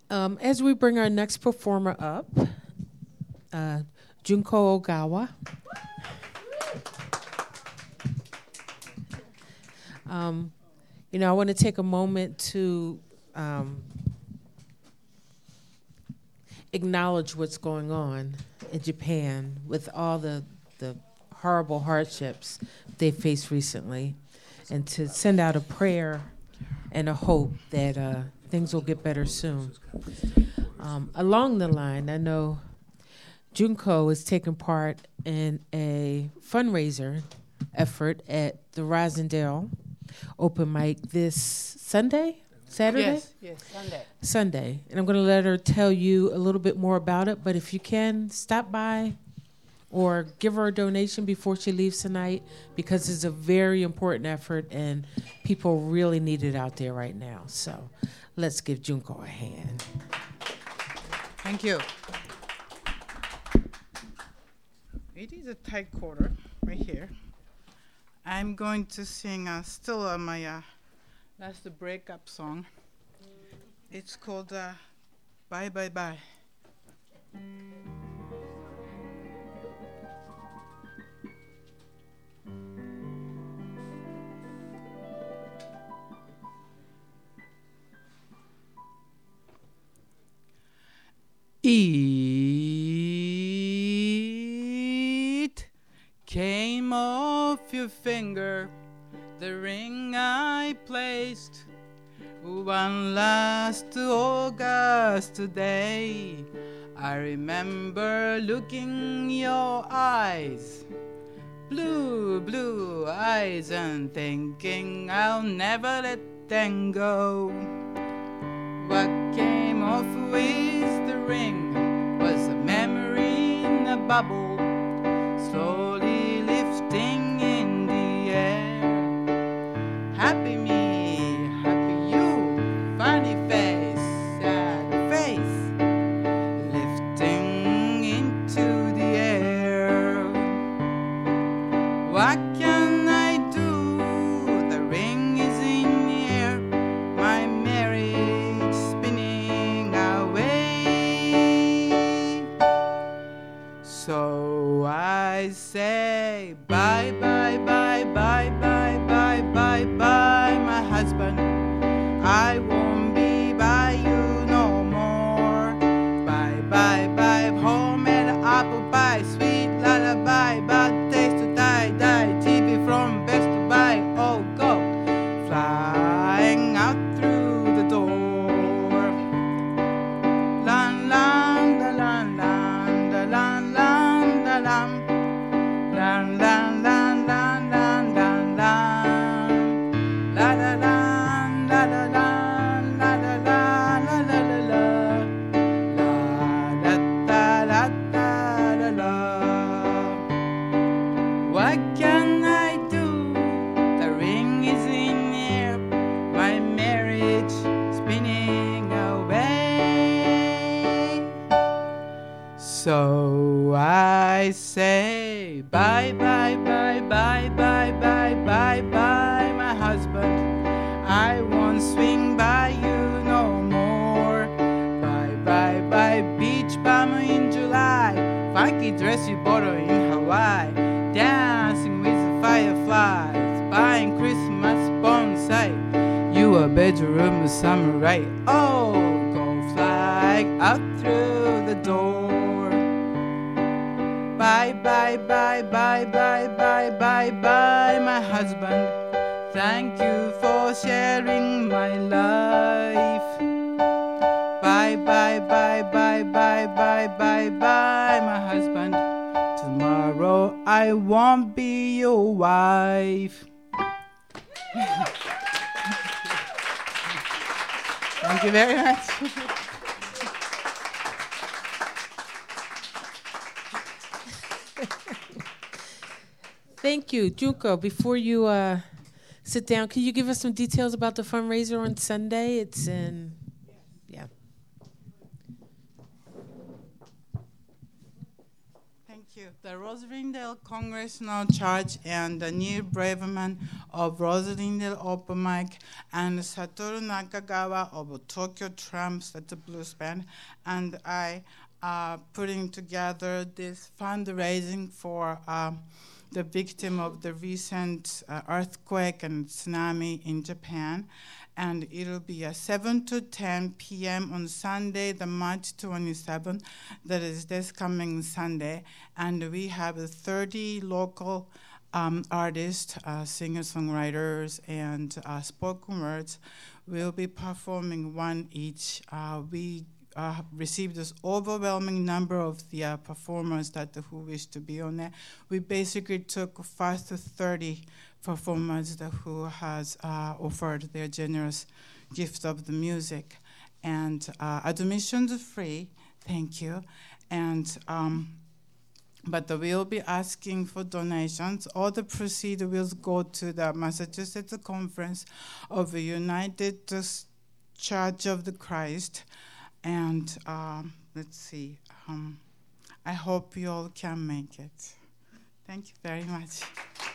As we bring our next performer up, Junko Ogawa. I want to take a moment to acknowledge what's going on in Japan with all the horrible hardships they faced recently, and to send out a prayer and a hope that things will get better soon. Along the line, I know Junko is taking part in a fundraiser effort at the Rosendale open mic this Saturday? Yes, Sunday. And I'm going to let her tell you a little bit more about it, but if you can, stop by or give her a donation before she leaves tonight, because it's a very important effort and people really need it out there right now. So let's give Junko a hand. Thank you. It is a tight quarter right here. I'm going to sing still my last breakup song. It's called Bye Bye Bye. It came off your finger, the ring I placed one last August day. I remember looking your eyes, blue, blue eyes, and thinking I'll never let them go. What came off with the ring was a memory in a bubble, slowly lifting in the air. Happy me, happy you, funny face, sad face, lifting into the air. What can I do? The ring is in the air, my marriage spinning away. So I say bye, bye, bye, bye, bye, bye, bye, bye, my husband. I won't be by you no more. Bye, bye, bye, homemade apple pie, sweet lullaby, bad taste to die, die, TV from Best Buy, oh go, flying out through the door. Lan, lan, da, lan, lan, da, lan, lan, da, lan. Lan, lan, lan, lan, lan, lan, lan. La, la, lan, la, la, lan, la, la, la, la, la, la, la. La, da, da, da, da, la, la. What can I do? The ring is in here, my marriage spinning away. So I say bye, bye, bye, bye, bye, bye, bye, bye, my husband. I won't swing by you no more. Bye, bye, bye, beach bum in July, funky dress you bought in Hawaii, dancing with the fireflies, buying Christmas bonsai. You a bedroom samurai. Oh, go fly out through the door. Bye, bye, bye, bye, bye, bye, bye, bye, my husband. Thank you for sharing my life. Bye, bye, bye, bye, bye, bye, bye, bye, my husband. Tomorrow I won't be your wife. Thank you very much. Thank you. Junko, before you sit down, can you give us some details about the fundraiser on Sunday? It's in, yeah. Thank you. The Rosendale Congressional Church and the Neil Braverman of Rosalind Open Mic and Satoru Nakagawa of Tokyo Tramps, that's a blues band, and I are putting together this fundraising for the victim of the recent earthquake and tsunami in Japan. And it'll be 7 to 10 p.m. on Sunday, the March 27th. That is this coming Sunday. And we have 30 local artists, singer-songwriters, and spoken words will be performing one each. We received this overwhelming number of the performers who wish to be on there. We basically took 5 to 30 performers who has offered their generous gift of the music. And admissions free, thank you. And but we'll be asking for donations. All the proceeds will go to the Massachusetts Conference of the United Church of the Christ. And let's see, I hope you all can make it. Thank you very much.